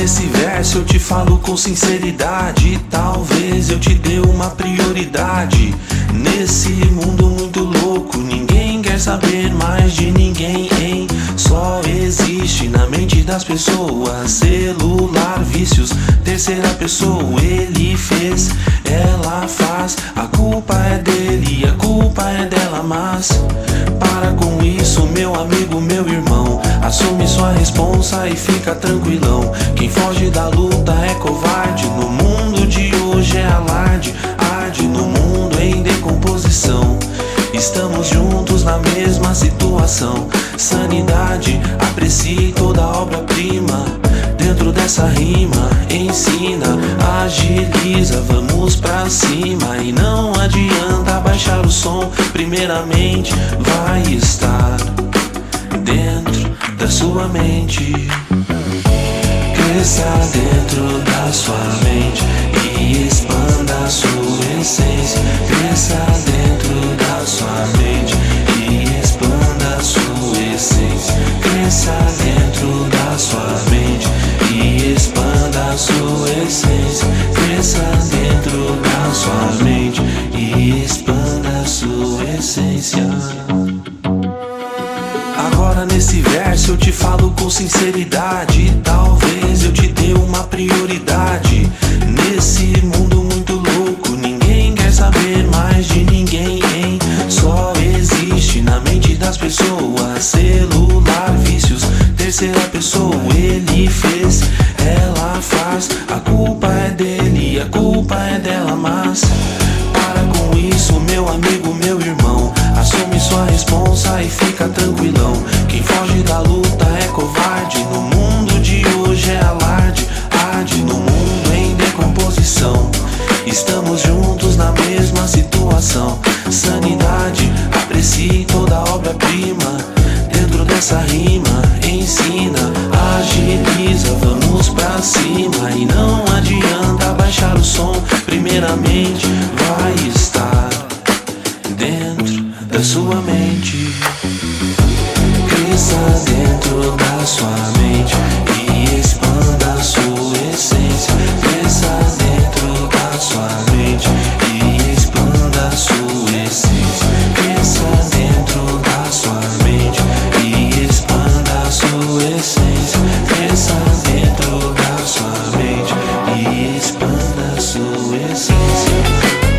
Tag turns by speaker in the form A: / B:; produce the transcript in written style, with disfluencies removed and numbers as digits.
A: nesse verso eu te falo com sinceridade. Talvez eu te dê uma prioridade. Nesse mundo muito louco, ninguém quer saber mais de ninguém, hein? Só existe na mente das pessoas celular, vícios, terceira pessoa. Ele fez, ela faz, a culpa é dele, a culpa é dela. Mas para com isso, meu amigo, meu irmão. Assume sua responsa e fica tranquilão. Quem foge da luta é covarde. No mundo de hoje é alarde, arde no mundo em decomposição. Estamos juntos na mesma situação. Sanidade, aprecie toda obra-prima. Dentro dessa rima, ensina, agiliza, vamos pra cima. E não adianta baixar o som. Primeiramente vai estar dentro da sua mente. Cresça dentro da sua mente e expanda a sua essência. Cresça dentro da sua mente e expanda a sua essência. Cresça dentro da sua mente e expanda a sua essência. Cresça dentro da sua mente e expanda a sua essência. Agora nesse verso eu te falo com sinceridade. Talvez eu te dê uma prioridade. Nesse mundo muito louco, ninguém quer saber mais de ninguém, hein? Só existe na mente das pessoas celular, vícios, terceira pessoa. Ele fez, ela faz, a culpa é dele, a culpa é dela. Mas para com isso, meu amigo, meu irmão. Assume sua responsa e fica tranquilão. Quem foge da luta é covarde. No mundo de hoje é alarde, arde no mundo em decomposição. Estamos juntos na mesma situação. Sanidade, aprecie toda obra-prima. Dentro dessa rima, ensina, agiliza, vamos pra cima. E não adianta baixar o som. Primeiramente vai estar dentro da sua mente. Cresça dentro da sua mente e expanda a sua essência. Cresça dentro da sua mente e expanda a sua essência. Cresça dentro da sua mente e expanda a sua essência. Cresça dentro da sua mente e expanda a sua essência.